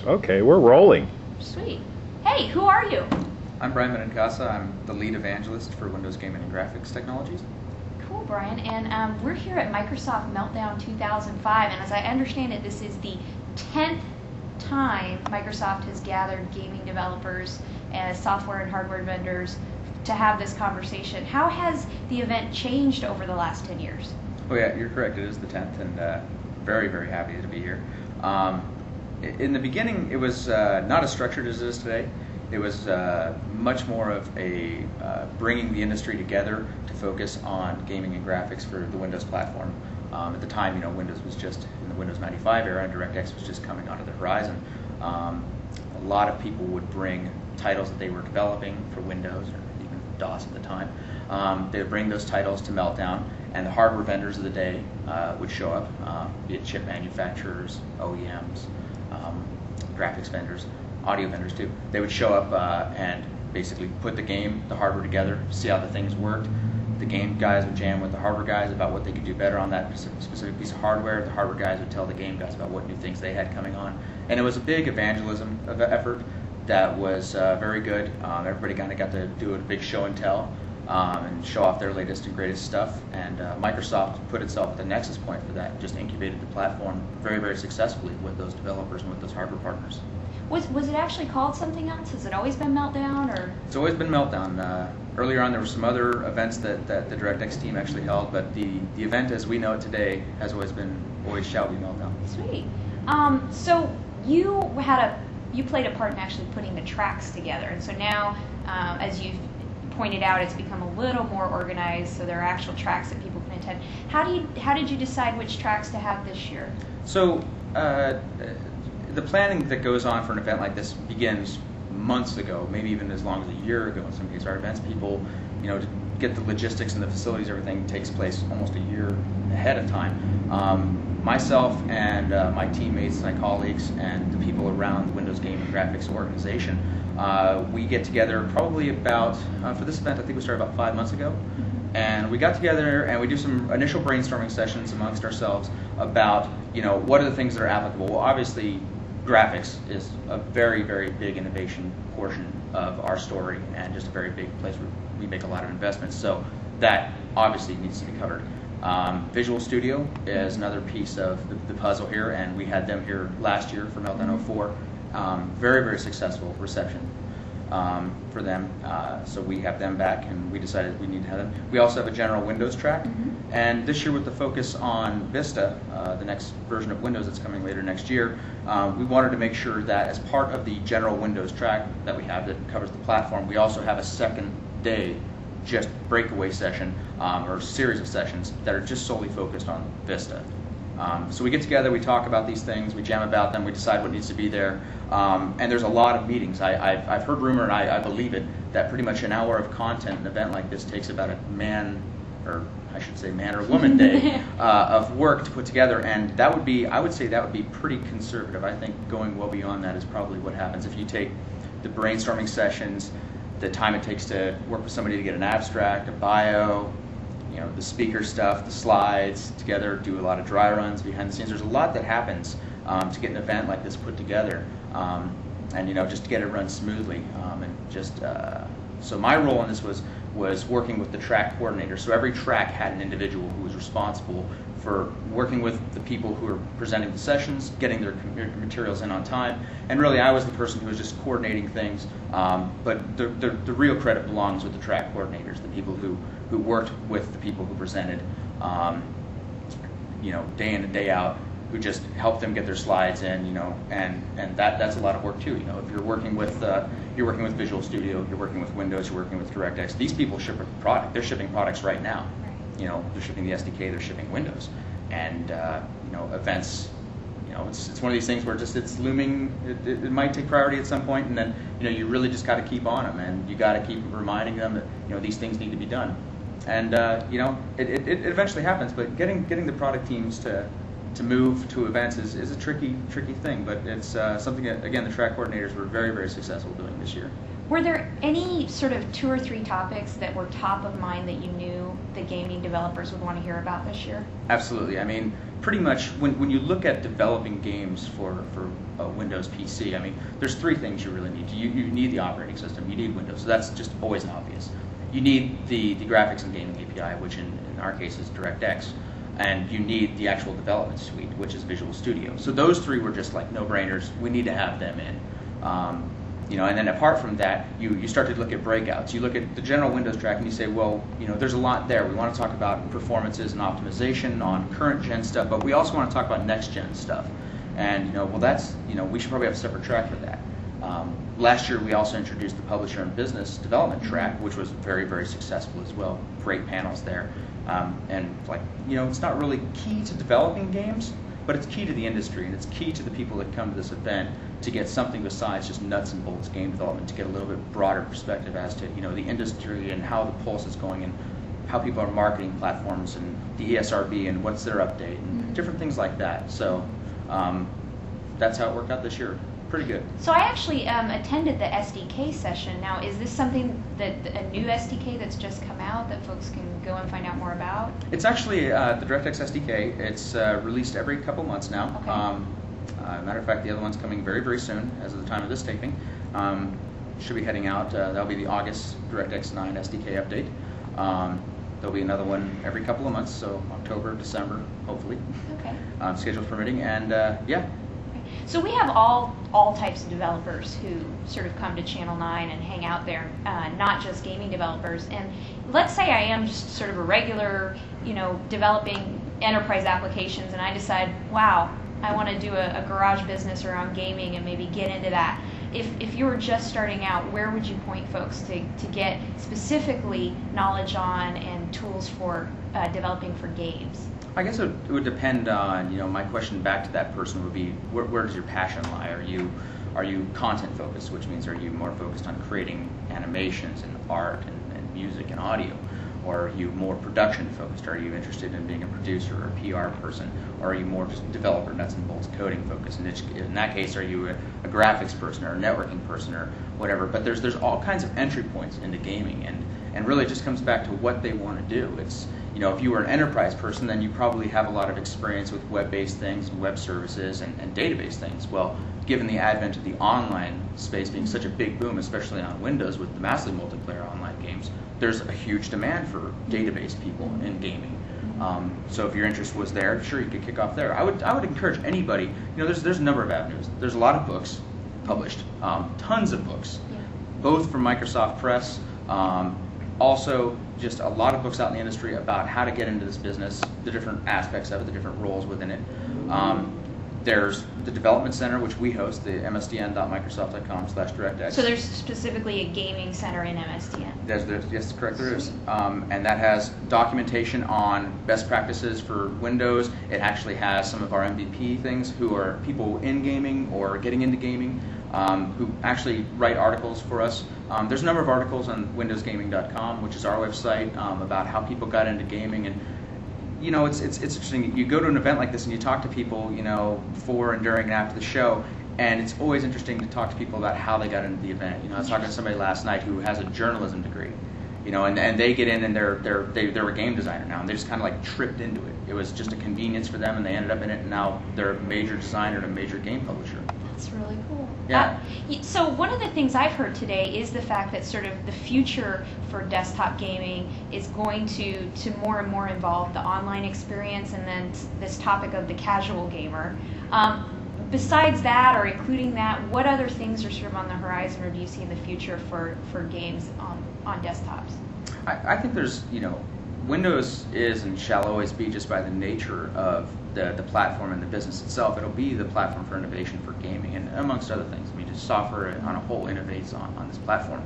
Okay, we're rolling. Sweet. Hey, who are you? I'm Brian Benincasa. I'm the lead evangelist for Windows Gaming and Graphics Technologies. Cool, Brian. And we're here at Microsoft Meltdown 2005, and as I understand it, this is the 10th time Microsoft has gathered gaming developers and software and hardware vendors to have this conversation. How has the event changed over the last 10 years? Oh yeah, you're correct. It is the 10th, and very, very happy to be here. In the beginning, it was not as structured as it is today. It was much more of a bringing the industry together to focus on gaming and graphics for the Windows platform. At the time, Windows was just in the Windows 95 era, and DirectX was just coming onto the horizon. A lot of people would bring titles that they were developing for Windows, or even DOS at the time. They would bring those titles to Meltdown, and the hardware vendors of the day would show up, be it chip manufacturers, OEMs, graphics vendors, audio vendors too. They would show up and basically put the hardware together, see how the things worked. The game guys would jam with the hardware guys about what they could do better on that specific piece of hardware. The hardware guys would tell the game guys about what new things they had coming on. And it was a big evangelism effort that was very good. Everybody kind of got to do a big show and tell and show off their latest and greatest stuff. And Microsoft put itself at the nexus point for that, just incubated the platform very, very successfully with those developers and with those hardware partners. Was it actually called something else? Has it always been Meltdown, or? It's always been Meltdown. Earlier on, there were some other events that the DirectX team actually held, but the event as we know it today has always shall be Meltdown. Sweet. So you played a part in actually putting the tracks together, and so now, as you've pointed out, it's become a little more organized, so there are actual tracks that people can attend. How did you decide which tracks to have this year? So the planning that goes on for an event like this begins months ago, maybe even as long as a year ago in some cases. Our events people, to get the logistics and the facilities, everything takes place almost a year ahead of time. Myself and my teammates, my colleagues, and the people around the Windows Game and Graphics organization, we get together probably about, for this event, I think we started about 5 months ago. And we got together and we do some initial brainstorming sessions amongst ourselves about, what are the things that are applicable. Well, obviously, graphics is a very, very big innovation portion of our story and just a very big place where we make a lot of investments. So that obviously needs to be covered. Visual Studio is another piece of the puzzle here, and we had them here last year for Meltdown 04. Very, very successful reception for them. So we have them back, and we decided we need to have them. We also have a general Windows track, and this year with the focus on Vista, the next version of Windows that's coming later next year, we wanted to make sure that as part of the general Windows track that we have that covers the platform, we also have a second day just breakaway session or series of sessions that are just solely focused on Vista. So we get together, we talk about these things, we jam about them, we decide what needs to be there, and there's a lot of meetings. I've heard rumor, and I believe it, that pretty much an hour of content, an event like this takes about a man or woman day of work to put together, and that would be, I would say that would be pretty conservative. I think going well beyond that is probably what happens if you take the brainstorming sessions, the time it takes to work with somebody to get an abstract, a bio, the speaker stuff, the slides together, do a lot of dry runs behind the scenes. There's a lot that happens to get an event like this put together, and just to get it run smoothly. So my role in this was working with the track coordinator. So every track had an individual who was responsible for working with the people who were presenting the sessions, getting their materials in on time, and really I was the person who was just coordinating things, but the real credit belongs with the track coordinators, the people who worked with the people who presented, day in and day out, who just helped them get their slides in, and that's a lot of work too. If you're working with Visual Studio, you're working with Windows, you're working with DirectX. These people ship a product. They're shipping products right now. They're shipping the SDK, they're shipping Windows, and events. It's one of these things where it's looming. It might take priority at some point, and then you really just got to keep on them, and you got to keep reminding them that these things need to be done. And it eventually happens, but getting the product teams to move to events is a tricky thing, but it's something that, again, the track coordinators were very, very successful doing this year. Were there any sort of 2 or 3 topics that were top of mind that you knew the gaming developers would want to hear about this year? Absolutely. I mean, pretty much when you look at developing games for Windows PC, I mean, there's three things you really need. You need the operating system, you need Windows, so that's just always obvious. You need the graphics and gaming API, which in our case is DirectX, and you need the actual development suite, which is Visual Studio. So those three were just like no-brainers. We need to have them in. And then apart from that, you start to look at breakouts. You look at the general Windows track and you say, well, there's a lot there. We want to talk about performances and optimization on current gen stuff, but we also want to talk about next gen stuff. And we should probably have a separate track for that. Last year we also introduced the publisher and business development track, which was very, very successful as well. Great panels there. It's not really key to developing games, but it's key to the industry, and it's key to the people that come to this event to get something besides just nuts and bolts game development, to get a little bit broader perspective as to the industry and how the pulse is going and how people are marketing platforms and the ESRB and what's their update and different things like that. So that's how it worked out this year. Pretty good. So I actually attended the SDK session. Now, is this something that a new SDK that's just come out that folks can go and find out more about? It's actually the DirectX SDK. It's released every couple months now. Okay. Matter of fact, the other one's coming very, very soon, as of the time of this taping. Should be heading out. That'll be the August DirectX 9 SDK update. There'll be another one every couple of months, so October, December, hopefully. Okay. Schedules permitting, and yeah. So we have all types of developers who sort of come to Channel 9 and hang out there, not just gaming developers. And let's say I am just sort of a regular, developing enterprise applications, and I decide, wow, I want to do a garage business around gaming and maybe get into that. If you were just starting out, where would you point folks to get specifically knowledge on and tools for developing for games? I guess it would depend on, my question back to that person would be, where does your passion lie? Are you content focused, which means are you more focused on creating animations and art and music and audio? Or are you more production focused? Are you interested in being a producer or a PR person? Or are you more just developer, nuts and bolts, coding focused? And in that case, are you a graphics person or a networking person or whatever? But there's all kinds of entry points into gaming, and really it just comes back to what they want to do. It's, if you were an enterprise person, then you probably have a lot of experience with web-based things, web services, and database things. Well, given the advent of the online space being such a big boom, especially on Windows with the massively multiplayer online games, there's a huge demand for database people in gaming. So if your interest was there, sure, you could kick off there. I would encourage anybody. There's a number of avenues. There's a lot of books published, tons of books, both from Microsoft Press. Also, just a lot of books out in the industry about how to get into this business, the different aspects of it, the different roles within it. There's the Development Center, which we host, the msdn.microsoft.com/directx. So there's specifically a gaming center in MSDN? Yes, correct, there is. And that has documentation on best practices for Windows. It actually has some of our MVP things, who are people in gaming or getting into gaming, who actually write articles for us. There's a number of articles on windowsgaming.com, which is our website, about how people got into gaming. And it's interesting. You go to an event like this and you talk to people, before and during and after the show, and it's always interesting to talk to people about how they got into the event. I was talking to somebody last night who has a journalism degree, and they get in and they're a game designer now, and they just kind of like tripped into it. It was just a convenience for them, and they ended up in it, and now they're a major designer and a major game publisher. That's really cool. Yeah. So one of the things I've heard today is the fact that sort of the future for desktop gaming is going to more and more involve the online experience, and then this topic of the casual gamer. Besides that, or including that, what other things are sort of on the horizon, or do you see in the future for games on desktops? I think there's, Windows is and shall always be, just by the nature of the platform and the business itself, it'll be the platform for innovation for gaming, and amongst other things. I mean, just software on a whole innovates on this platform.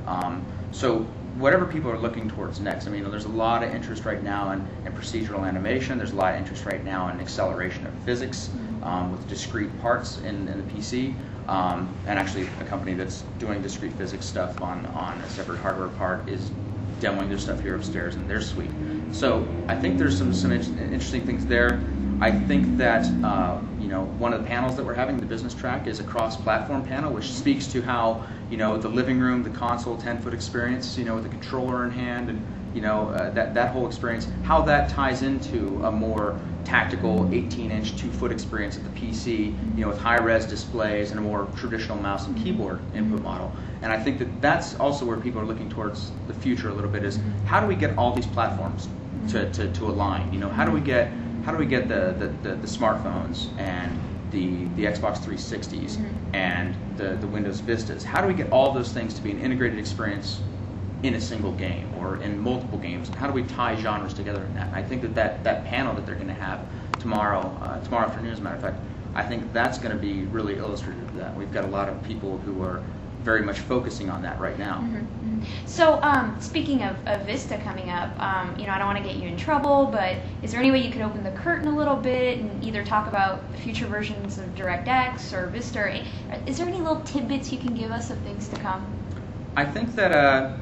So whatever people are looking towards next, there's a lot of interest right now in procedural animation. There's a lot of interest right now in acceleration of physics with discrete parts in the PC. And actually, a company that's doing discrete physics stuff on a separate hardware part is demoing their stuff here upstairs in their suite. So I think there's some interesting things there. I think that one of the panels that we're having, the business track, is a cross-platform panel, which speaks to how the living room, the console, 10-foot experience, with the controller in hand, and that whole experience, how that ties into a more tactical 18-inch 2-foot experience at the PC, with high-res displays and a more traditional mouse and keyboard input model. And I think that that's also where people are looking towards the future a little bit, is how do we get all these platforms to align? How do we get the smartphones and the Xbox 360s and the Windows Vistas? How do we get all those things to be an integrated experience in a single game or in multiple games? And how do we tie genres together in that? And I think that panel that they're going to have tomorrow afternoon, as a matter of fact, I think that's going to be really illustrative of that. We've got a lot of people who are very much focusing on that right now. So speaking of Vista coming up, I don't want to get you in trouble, but is there any way you could open the curtain a little bit and either talk about the future versions of DirectX or Vista? Is there any little tidbits you can give us of things to come? I think that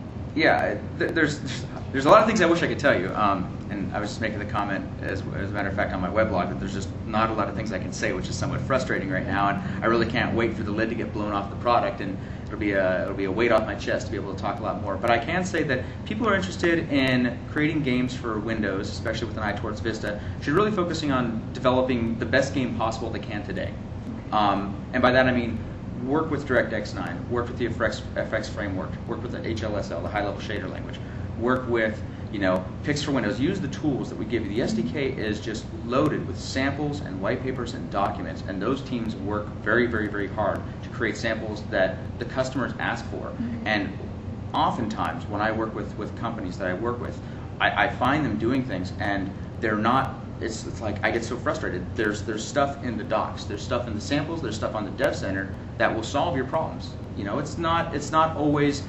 there's a lot of things I wish I could tell you, and I was just making the comment, as a matter of fact, on my weblog, that there's just not a lot of things I can say, which is somewhat frustrating right now, and I really can't wait for the lid to get blown off the product, and it'll be a weight off my chest to be able to talk a lot more. But I can say that people who are interested in creating games for Windows, especially with an eye towards Vista, should really focusing on developing the best game possible they can today. And by that I mean work with DirectX 9, work with the FX framework, work with the HLSL, the high-level shader language, work with Pix for Windows. Use the tools that we give you. The SDK is just loaded with samples and white papers and documents, and those teams work very, very, very hard to create samples that the customers ask for. And oftentimes, when I work with companies that I work with, I find them doing things, and they're not. It's like I get so frustrated. There's stuff in the docs, there's stuff in the samples, there's stuff on the Dev Center that will solve your problems. It's not always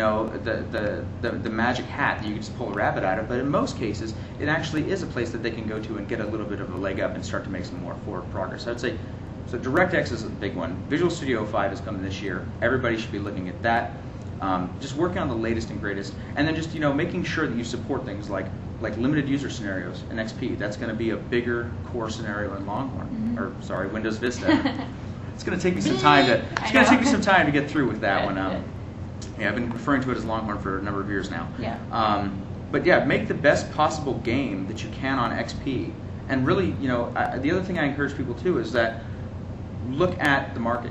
the magic hat that you can just pull a rabbit out of, but in most cases it actually is a place that they can go to and get a little bit of a leg up and start to make some more forward progress. I'd say so. DirectX is a big one. Visual Studio 5 is coming this year. Everybody should be looking at that. Just working on the latest and greatest, and then just making sure that you support things like limited user scenarios in XP. That's going to be a bigger core scenario in Longhorn, Windows Vista. It's going to take me some time to get through with that one. I've been referring to it as Longhorn for a number of years now. But make the best possible game that you can on XP, and really, the other thing I encourage people too is that look at the market.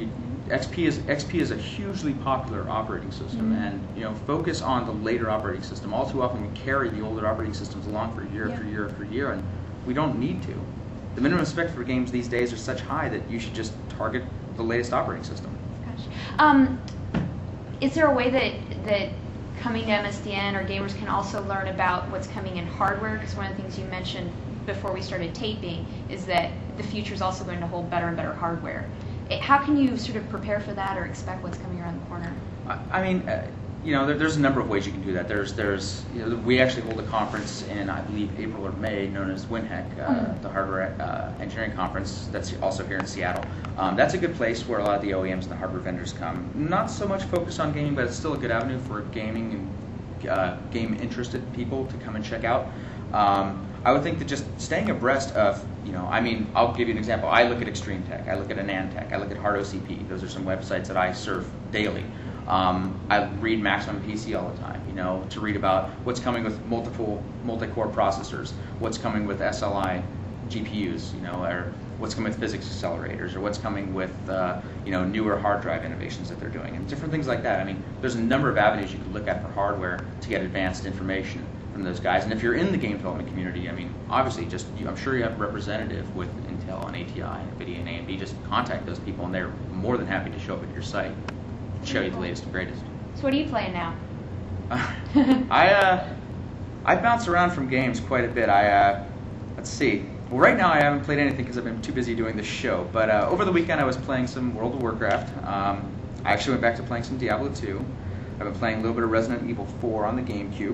XP is a hugely popular operating system, and focus on the later operating system. All too often we carry the older operating systems along for year after year after year, and we don't need to. The minimum spec for games these days are such high that you should just target the latest operating system. Gosh. Is there a way that coming to MSDN or gamers can also learn about what's coming in hardware? Because one of the things you mentioned before we started taping is that the future is also going to hold better and better hardware. How can you sort of prepare for that or expect what's coming around the corner? I mean, there's a number of ways you can do that. There's we actually hold a conference in, I believe, April or May, known as WinHEC, the Hardware Engineering Conference. That's also here in Seattle. That's a good place where a lot of the OEMs and the hardware vendors come. Not so much focused on gaming, but it's still a good avenue for gaming and game-interested people to come and check out. I would think that just staying abreast of, I'll give you an example. I look at Extreme Tech, I look at AnandTech, I look at HardOCP. Those are some websites that I surf daily. I read Maximum PC all the time, to read about what's coming with multi-core processors, what's coming with SLI GPUs, or what's coming with physics accelerators, or what's coming with newer hard drive innovations that they're doing, and different things like that. I mean, there's a number of avenues you could look at for hardware to get advanced information from those guys. And if you're in the game development community, obviously, I'm sure you have a representative with Intel and ATI, NVIDIA, and AMD. Just contact those people, and they're more than happy to show up at your site and show you the latest and greatest. So what are you playing now? I bounce around from games quite a bit. Let's see. Well, right now I haven't played anything because I've been too busy doing this show. But over the weekend I was playing some World of Warcraft. I actually went back to playing some Diablo 2. I've been playing a little bit of Resident Evil 4 on the GameCube.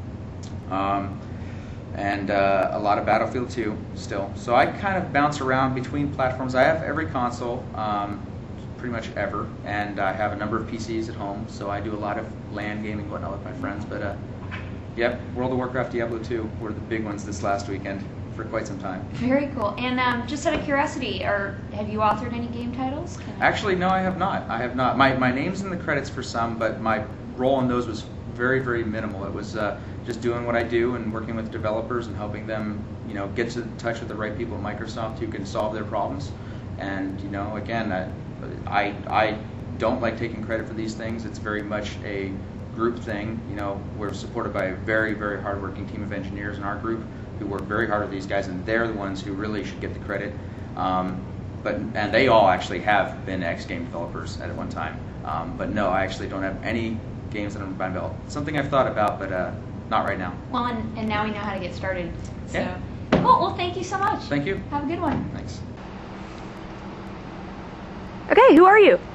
And a lot of Battlefield 2 still. So I kind of bounce around between platforms. I have every console, pretty much ever, and I have a number of PCs at home, so I do a lot of LAN gaming and whatnot with my friends. But yep, World of Warcraft, Diablo 2 were the big ones this last weekend for quite some time. Very cool. And just out of curiosity, have you authored any game titles? Actually, no, I have not. My name's in the credits for some, but my role in those was very, very minimal. It was just doing what I do and working with developers and helping them, get to touch with the right people at Microsoft who can solve their problems. And again, I don't like taking credit for these things. It's very much a group thing. We're supported by a very, very hardworking team of engineers in our group who work very hard with these guys, and they're the ones who really should get the credit. And they all actually have been ex-game developers at one time. But no, I actually don't have any games that I'm behind belt. Something I've thought about, but not right now. Well, and now we know how to get started. So, Yeah. Cool. Well, thank you so much. Thank you. Have a good one. Thanks. Okay, who are you?